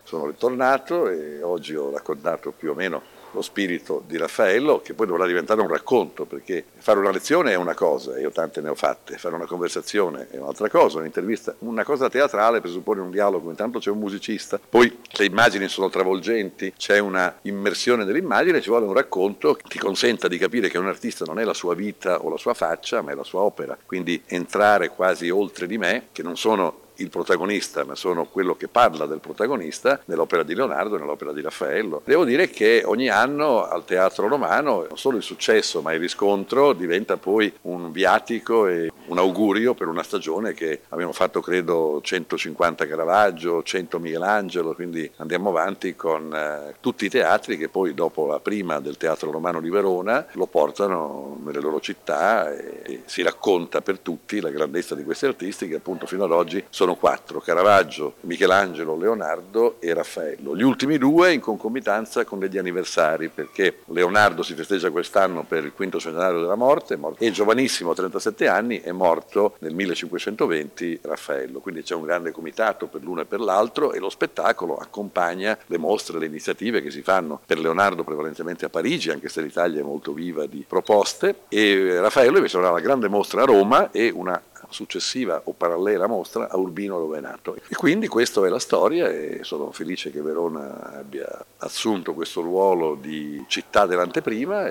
sono ritornato e oggi ho raccontato più o meno lo spirito di Raffaello, che poi dovrà diventare un racconto, perché fare una lezione è una cosa, e io tante ne ho fatte, fare una conversazione è un'altra cosa, un'intervista, una cosa teatrale presuppone un dialogo, intanto c'è un musicista, poi le immagini sono travolgenti, c'è una immersione dell'immagine, ci vuole un racconto che ti consenta di capire che un artista non è la sua vita o la sua faccia, ma è la sua opera, quindi entrare quasi oltre di me, che non sono il protagonista, ma sono quello che parla del protagonista nell'opera di Leonardo e nell'opera di Raffaello. Devo dire che ogni anno al Teatro Romano non solo il successo, ma il riscontro diventa poi un viatico e un augurio per una stagione che abbiamo fatto, credo, 150 Caravaggio, 100 Michelangelo, quindi andiamo avanti con tutti i teatri che poi dopo la prima del Teatro Romano di Verona lo portano nelle loro città e si racconta per tutti la grandezza di questi artisti che appunto fino ad oggi sono 4, Caravaggio, Michelangelo, Leonardo e Raffaello. Gli ultimi 2 in concomitanza con degli anniversari, perché Leonardo si festeggia quest'anno per il 5° centenario della morte, è giovanissimo, 37 anni, è morto nel 1520 Raffaello, quindi c'è un grande comitato per l'uno e per l'altro e lo spettacolo accompagna le mostre, le iniziative che si fanno per Leonardo prevalentemente a Parigi, anche se l'Italia è molto viva di proposte, e Raffaello invece avrà la grande mostra a Roma e una successiva o parallela mostra a Urbino, dove è nato. E quindi questa è la storia e sono felice che Verona abbia assunto questo ruolo di città dell'anteprima